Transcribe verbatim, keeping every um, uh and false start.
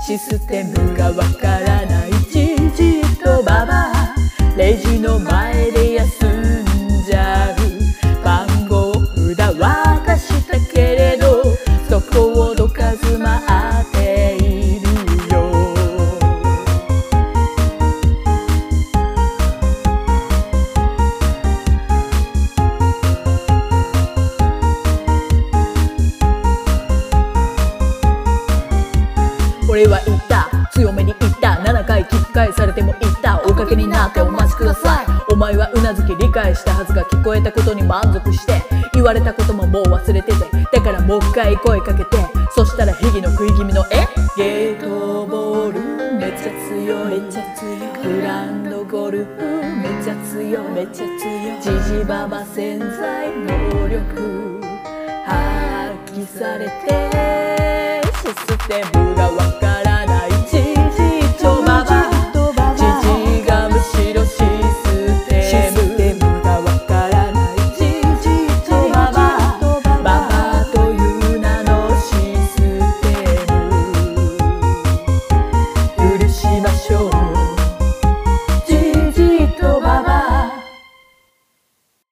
システムがわからないじじいとババア、レジの前で休んじゃう。番号札渡したけれどそこをどかず待っているよ。俺は言った、強めに言った、ななかい聞き返されても言った、おかけになってお待ちください。お前はうなずき理解したはずが、聞こえたことに満足して、言われたことももう忘れてて、だからもう一回声かけて、そしたら秘技の食い気味のえゲートボールめっちゃ強い、めっちゃ強い、グランドゴルフめっちゃ強い、めっちゃ強い、ジジババ潜在能力発揮されて、システムがわかる